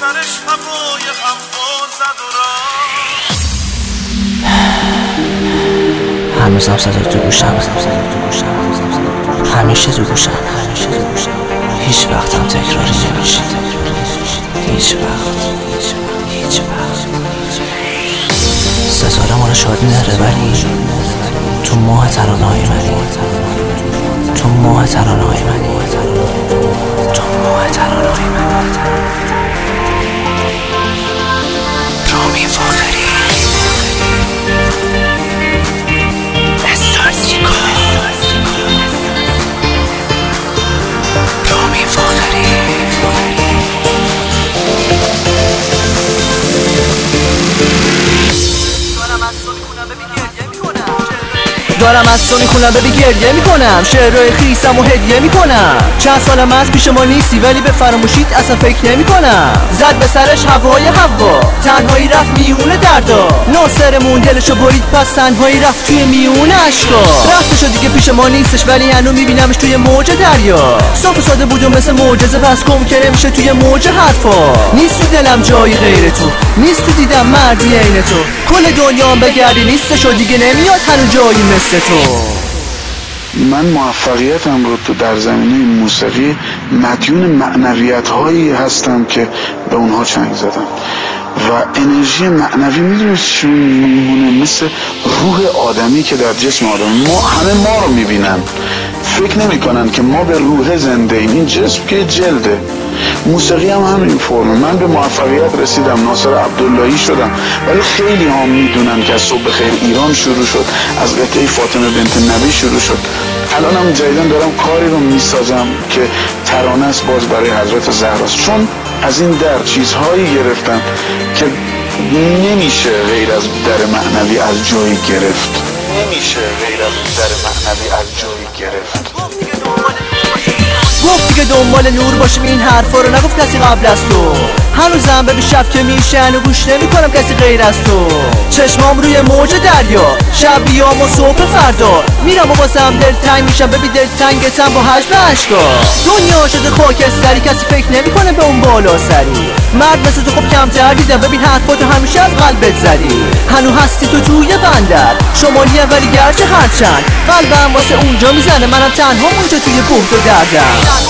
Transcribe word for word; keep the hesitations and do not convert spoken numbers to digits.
سرش هوای هوا زد و رفت. هنوزم صدا تو گوشم، همیشه تو گوشم، هیچ وقت هم تکراری نمیشه، هیچ وقت، هیچ وقت. ستاره ما رو شاد نره ولی تو ماه ترانه های منی، تو ماه ترانه های منی، تو ماه ترانه های منی. رامی فاخری استارسیکو، رامی فاخری. دارم از تو میخونم ببی گریه میکنم، شعرهای خیسم و هدیه میکنم. چند سالم از پیش ما نیستی ولی به فراموشیت اصلا فکر نمیکنم. زد به سرش هوای هوا، تنهایی رفت میونه دردا. ناصرمون دلشو برید پس تنهایی رفت توی میونه اشکا. رفتشو دیگه پیش ما نیستش ولی هنو میبینمش توی موج دریا. صاف و ساده بود و مثل معجزه پس ممکنه میشه توی موج حرفا. نیست تو دلم جایی غیر تو، نیست تو دیدم مردی عین تو. کل دنیام بگردی نیستشو دیگه نمیاد هنو جایی مثل تو. من موفقیتم رو تو در زمینه موسیقی مدیون معنویت هایی هستم که به اونها چنگ زدم و انرژی معنوی میدونید چون میمونه مثل روح آدمی که در جسم آدمی. ما همه ما رو میبینن، فکر نمی کنن که ما به روح زنده ایم. این جسم که جلده. موسیقی هم همین فرمه. من به موفقیت رسیدم، ناصر عبداللهی شدم، ولی خیلی هم میدونن که از صبح خیر ایران شروع شد، از قطعه فاطمه بنت نبی شروع شد. الان هم جدیدن دارم کاری رو میسازم که ترانه است باز برای حضرت زهراست، چون از این در چیزهایی گرفتن که نمیشه غیر از در معنوی از جایی گرفت، نمیشه غیر از در معنوی از جایی گرفت. گفت دیگه دنبال نور باشیم، این حرفا رو نگفت کسی قبل از تو. هنوزم ببین شب که میشن و گوش نمی کنم کسی غیر از تو. چشمام روی موج دریا، شب بیام و صبح فردا. میرم و بازم دلتنگ میشم، ببین دلتنگتم با حجم اشکا. دنیا شده خاکستری، کسی فکر نمیکنه به اون بالا سری. مرد مثل تو خب کمتر دیدم، ببین حرفاتو همیشه از قلبت زدی. هنو هستی تو توی بندر شمالی ولی گرچه هرچند قلبم واسه اونجا میزنه، منم تنها اونجا توی بهت و دردم.